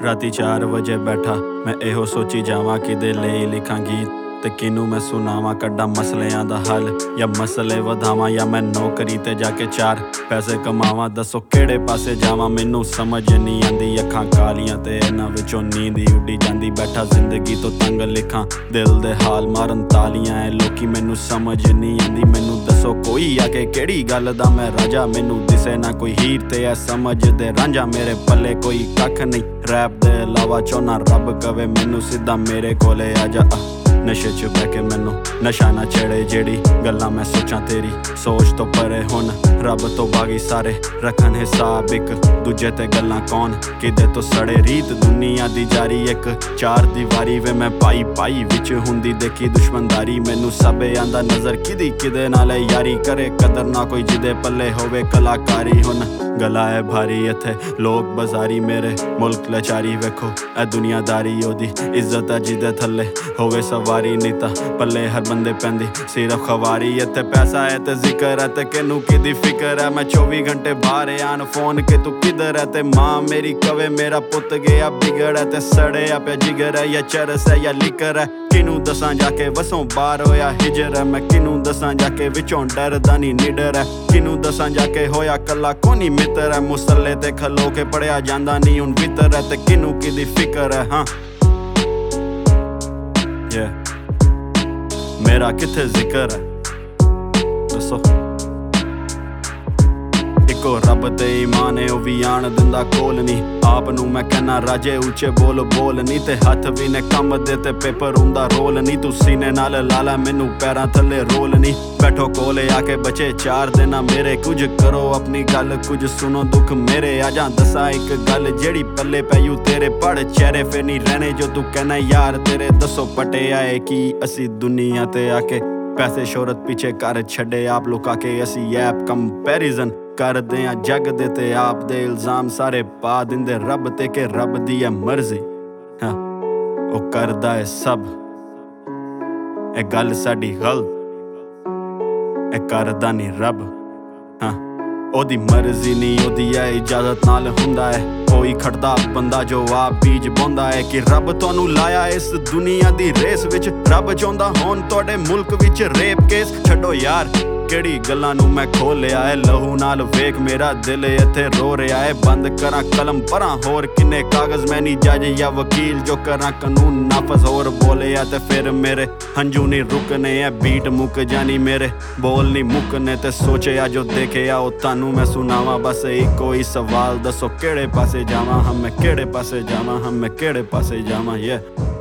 राती 4 वजे बैठा मैं एहो सोची जावां किदे लई लिखां गीत ते किनू मैं सुनावां कड्डां मसलियां दा हल या मसले वधावां या मैं नौकरी ते जाके 4 पैसे कमावां। दसो केड़े पासे जावां मैनू समझ नहीं आंदी। अखां कालियां ते इन्हां विचों नींद ही उड्डी जांदी। बैठा जिंदगी तो तंग लिखां दिल दे हाल मारन तालियां ऐ लोकी मैनू समझ नहीं आंदी। मैनू दसो कोई आके केड़ी गल दा मैं राजा मैनू दिसे ना कोई हीर ते ऐ समझ दे रांझा मेरे पल्ले कोई कख नहीं। रैप दे इलावा चौना रब कवे मैनू सीधा मेरे कोले आजा। नशे च बह के मैनू नशा ना छेड़े जेड़ी गल्लां मैं सोचां तेरी सोच तो परे हुण रब तो बागी सारे रखन हिसाब एक दूजे ते गल्लां कौन किदे तो सड़े रीत दुनिया दी जारी एक 4 दीवारी वे मैं पाई पाई विच हुंदी देखी दुश्मनदारी। मैनू सब आंदा नजर किदी किदे नाल यारी करे कदर ना कोई जिदे पल्ले होवे कलाकारी। हुण गला है भारी इत्थे लोग बाजारी मेरे मुल्क लाचारी वेखो ए दुनियादारी ओदी इज्जत है जिदे थल्ले होवे सवारी नीं तां पल्ले हर बंदे पैंदी सिर्फ खवारी। इत्थे पैसा है ते जिक्र है ते किनू किदी फिक्र है। मैं 24 घंटे बाहर आन फोन के तू किधर है ते मां मेरी कवे मेरा पुत गया बिगड़ है ते सड़े पे जिगर है या चरस है या लिकर है। किनू दसां जाके वसों बाहर होया हिजर है। मैं किनू दसां जाके विचों डरदा नी निडर है। किनू दसां जाके होया कला कोनी मित्र है। मुसल्ले ते खलो के पढ़िया जांदा नी हुण वितर है ते किनू किदी फिकर है। हाँ मेरा किथे जिक्र है दसो इको रब ते ईमान है भी आन दिंदा कोल नी। आप नू मैं कहना राजे ऊंचे बोल बोल नी ते हथ भी ने कम दे ते पेपर हुंदा रोल नी। तू सीने नाल लाला मैनू पैरां थल्ले रोल नी। बैठो कोले आके बचे 4 दिन मेरे कुछ करो अपनी गल कुछ सुनो दुख मेरे आजा। दसा एक गल जेड़ी पल्ले पैयू तेरे पढ़ चेहरे फे नहीं रहने जो तू कहना यार तेरे। दसो पटे आए कि असी दुनिया ते आके पैसे शोहरत पीछे कर छड़े आप लुका के असी ऐप कंपैरिजन करदे आ जग दे ते आप दे इल्जाम सारे पा दिंदे रब ते के रब दी है मर्जी। हाँ ओ करदा है सब ए गल साडी गलत ए करदा नी रब। हाँ ओदी मर्जी नी ओदी है इजाजत नाल हुंदा है कोई खड़दा बंदा जो आप बीज बोंदा है। कि रब तुहानू लाया इस दुनिया दी रेस विच रब चाहुंदा होण तुहाडे मुल्क विच रेप केस। छड्डो यार केड़ी गल्लां नू मैं खोलिया है लहू नाल वेख मेरा दिल इत्थे रो रहा है। बंद करां कलम परां होर किन्ने कागज मैं नी जज या वकील जो करां कानून नाफज होर बोले ते फिर मेरे हंजू नी रुकने है बीट मुक जानी मेरे बोल नी मुकने ते सोचे जो देखे ओ तानू मैं सुनावां बस इको ही सवाल दसो केड़े पासे जावां। हम मैं केड़े पासे जावां हम मैं केड़े पासे जावां।